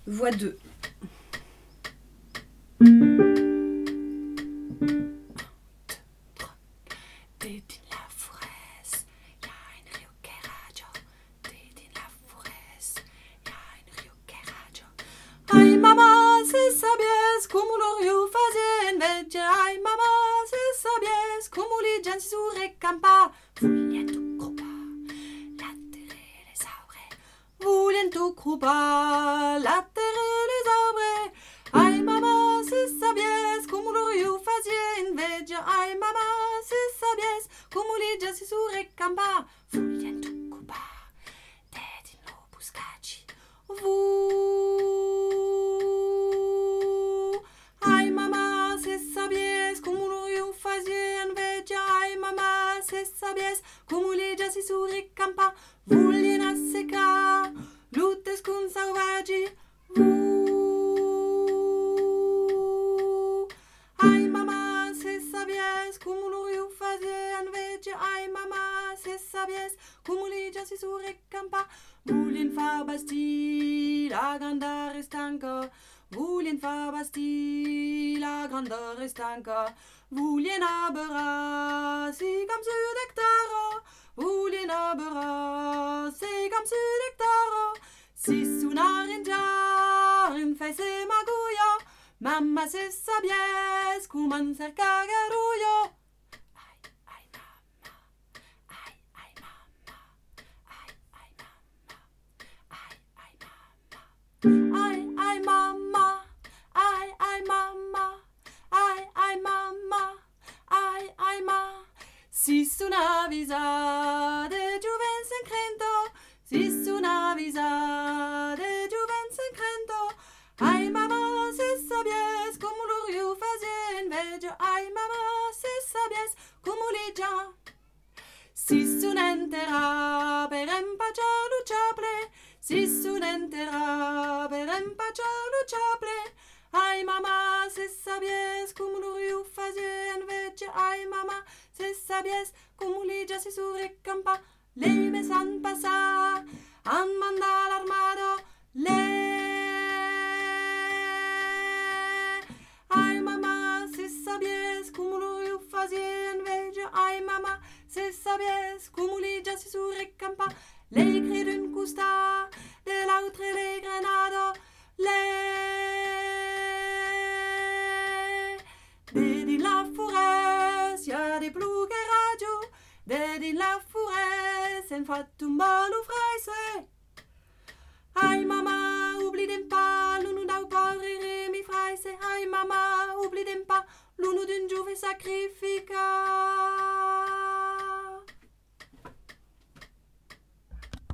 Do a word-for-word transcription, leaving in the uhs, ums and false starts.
Voix deux. Ai mamma, se sabies como l'orio fazien vegge. Ai mamma, se sabies como li gens su recampa. Vulien tu crupa, lattere les arbres. Vulien tu crupa, lattere les arbres. Ai mamma, se sabies como l'orio fazien vegge. Ai mamma, se sabies como li gens su recampa. Vulien tu crupa, dedin lo buscaci. Vulien Ai mamma, se sabies como l'orio fazien vegge. Ai mamma, se sabies como li già si su ricampa. Vulien assecar lutes cun sauvaggi. Ai mamma, se sabies como l'orio fazien vegge. Ai mamma, se sabies como li già si su ricampa. Vulien far basti la grandare stanca. Vulien far basti la grandare stanca. Vulien abera si comme su d'hectaro. Vulien abera si comme su d'hectaro. Si sunar in già in fese maguio. Mamma se sabies cuman cerca garuio. Ai, ai mamma, ai, ai mamma, ai, ai mamma, ai, ai ma. Si una visa de giuven secreto, si una visa de giuven secreto. Ai mamma, se sabies como l'orio fazien vegge. Ai mamma, se sabies como li già. Si un'entera per empacciar luciaple. Si un'entera per empacciar luciaple. Ai mamma, se sabies como l'orio fazien vegge. Ai mamma, se sabies como li già si su recampa. Lei me san passa an mandar l'armado. Lei ai mamma, se sabies como l'orio fazien vegge. Ai mamma, se sabies como li già si su recampa. Lei crie d'un custa de l'autre le grenado. Lei dedi la forêt, y'a des plughe radio. Dedi la forêt, sen fat un balo fraise. Ai mamma, oublie dem pas, l'uno dau parire mi fraise. Ai mamma, oublie dem pas, l'uno d'un giove sacrifica.